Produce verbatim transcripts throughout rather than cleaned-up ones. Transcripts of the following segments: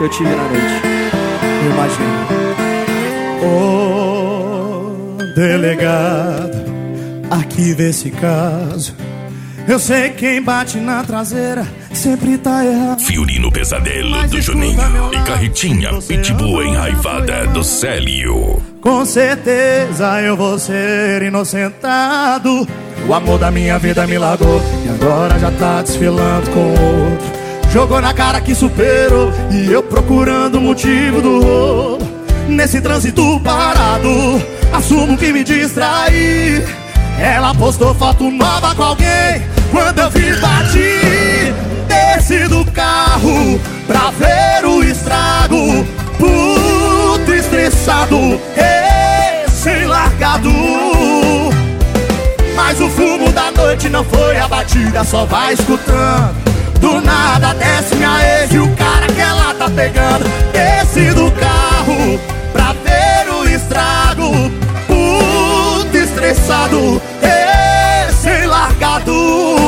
que eu tive na noite. Eu imagino. Ô delegado, arquiva esse caso. Eu sei quem bate na traseira sempre tá errado. Fiorino Pesadelo do Juninho e Carretinha Pitbull enraivada do Célio. Com certeza eu vou ser inocentado. O amor da minha vida me largou e agora já tá desfilando com outro. Jogou na cara que superou e eu procurando o motivo do roubo. Nesse trânsito parado, assumo que me distraí. Ela postou foto nova com alguém. Quando eu vi, bati. Desci do carro pra ver o estrago. Puto estressado, recém-largado. Mas o fumo da noite não foi a batida, só vai escutando. Do nada desce minha ex e o cara que ela tá pegando. Desci do carro pra ver o estrago. Puto estressado, recém-largado.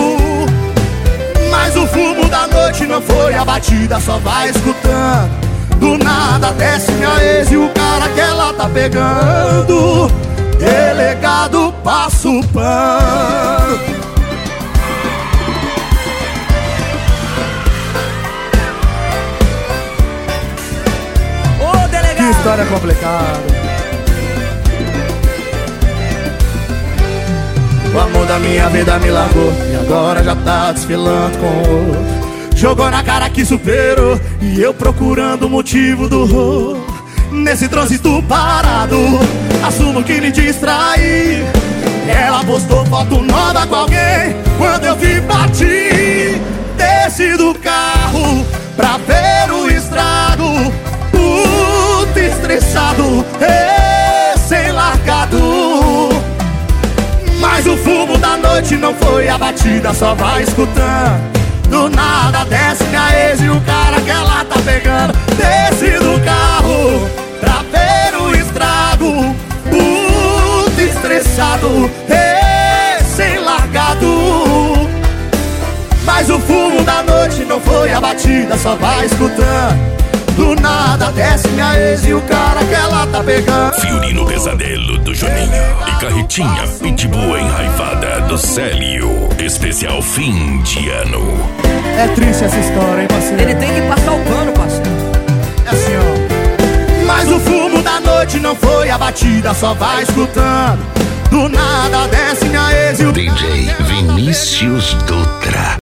Mas o fumo da noite não foi a batida, só vai escutando. Do nada desce minha ex e o cara que ela tá pegando. Delegado, passa o pano. Ô delegado, que história complicada. O amor da minha vida me largou e agora já tá desfilando com outro. Jogou na cara que superou e eu procurando o motivo do roubo. Nesse trânsito parado, assumo que me distraí. Ela postou foto nova com alguém. Quando eu vi, bati. Desci do carro pra ver o estrago. Puto estressado, recém-largado. Mas o fumo da noite não foi a batida, só vai escutando. Do nada desce minha ex e o cara que ela tá pegando. Desce do carro pra ver o estrago. Puto estressado, recém-largado. Mas o fumo da noite não foi a batida, só vai escutando. Do nada desce minha ex e o cara que ela tá pegando. Fiorino Pesadelo do Juninho e Carretinha Pitbull enraivada do Célio. Especial fim de ano. É triste essa história, hein, parceiro? ele tem que passar o pano, parceiro. É assim, ó. Mas o fumo da noite não foi a batida, só vai escutando. Do nada desce minha ex e o D J Vinícius Dutra.